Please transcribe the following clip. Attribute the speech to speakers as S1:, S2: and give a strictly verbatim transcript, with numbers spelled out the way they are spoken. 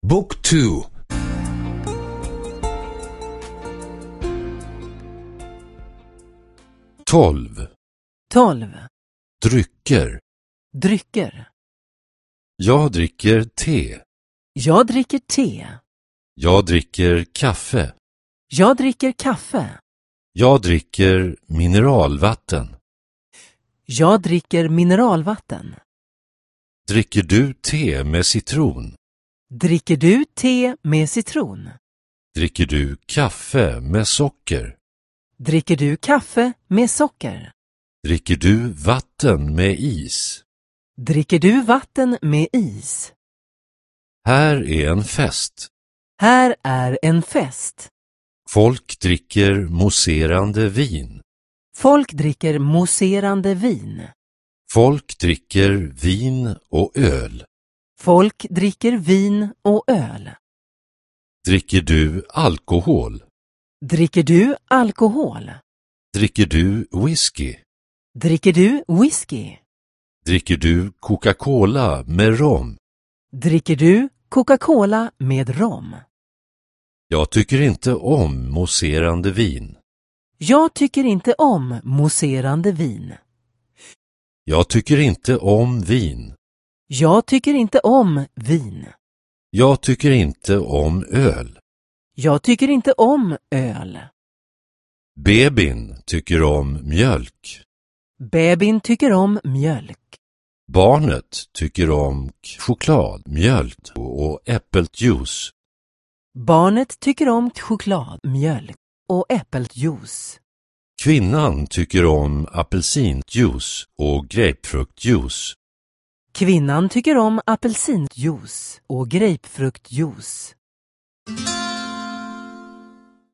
S1: Book two. tolv.
S2: tolv.
S1: Drycker.
S2: Drycker.
S1: Jag dricker te.
S2: Jag dricker te.
S1: Jag dricker kaffe.
S2: Jag dricker kaffe.
S1: Jag dricker mineralvatten.
S2: Jag dricker mineralvatten.
S1: Dricker du te med citron?
S2: Dricker du te med citron?
S1: Dricker du kaffe med socker?
S2: Dricker du kaffe med socker?
S1: Dricker du vatten med is?
S2: Dricker du vatten med is?
S1: Här är en fest.
S2: Här är en fest.
S1: Folk dricker mousserande vin.
S2: Folk dricker mousserande vin.
S1: Folk dricker vin och öl.
S2: Folk dricker vin och öl.
S1: Dricker du alkohol?
S2: Dricker du alkohol?
S1: Dricker du whisky?
S2: Dricker du whisky?
S1: Dricker du Coca-Cola med rom?
S2: Dricker du Coca-Cola med rom?
S1: Jag tycker inte om mousserande vin.
S2: Jag tycker inte om mousserande vin.
S1: Jag tycker inte om vin.
S2: Jag tycker inte om vin.
S1: Jag tycker inte om öl.
S2: Jag tycker inte om öl.
S1: Bebin tycker om mjölk.
S2: Bebin tycker om mjölk.
S1: Barnet tycker om choklad, mjölk och äppeljuice.
S2: Barnet tycker om choklad, mjölk och äppeljuice.
S1: Kvinnan tycker om apelsinjuice och grapefruktjuice.
S2: Kvinnan tycker om apelsinjuice och grapefruktjuice.